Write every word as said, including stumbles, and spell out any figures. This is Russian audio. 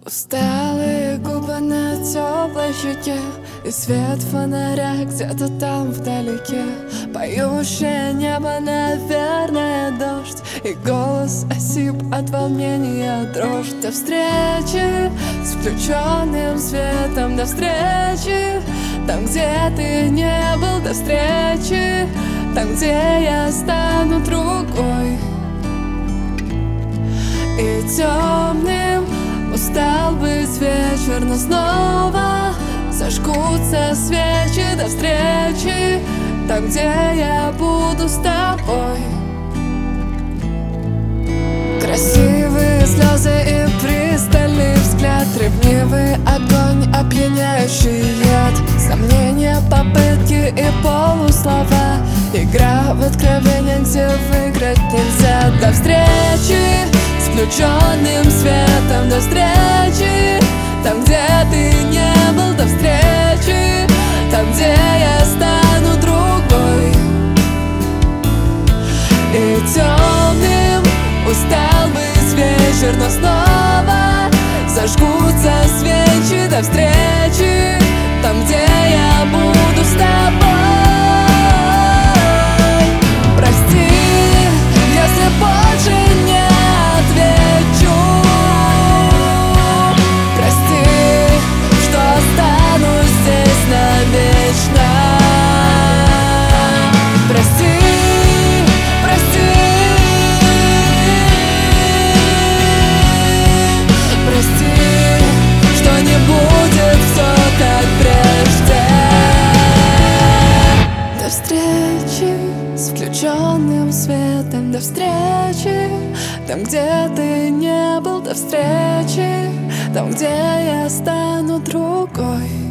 Усталые губы на теплой щеке, и свет фонаря где-то там вдалеке. Поющее небо, наверное, дождь, и голос осип от волнения дрожь. До встречи с включенным светом, до встречи там, где ты не был, до встречи там, где я стану другой. И темным устал быть вечер, но снова зажгутся свечи. До встречи там, где я буду с тобой. Красивые слезы и пристальный взгляд, ревнивый огонь, опьяняющий яд, сомнения, попытки и полуслова, игра в откровение, где выиграть нельзя. До встречи с включенным светом, до встречи там, где ты не был, до встречи там, где я стану другой. И темным устал быть вечер, но снова зажгутся свечи. До встречи там, где я буду с тобой. Прости, если больше не отвечу. Прости, что останусь здесь навечно. Прости, прости, прости, что не будет все как прежде. До встречи с включенным светом, до встречи там, где ты не был, до встречи там, где я стану другой.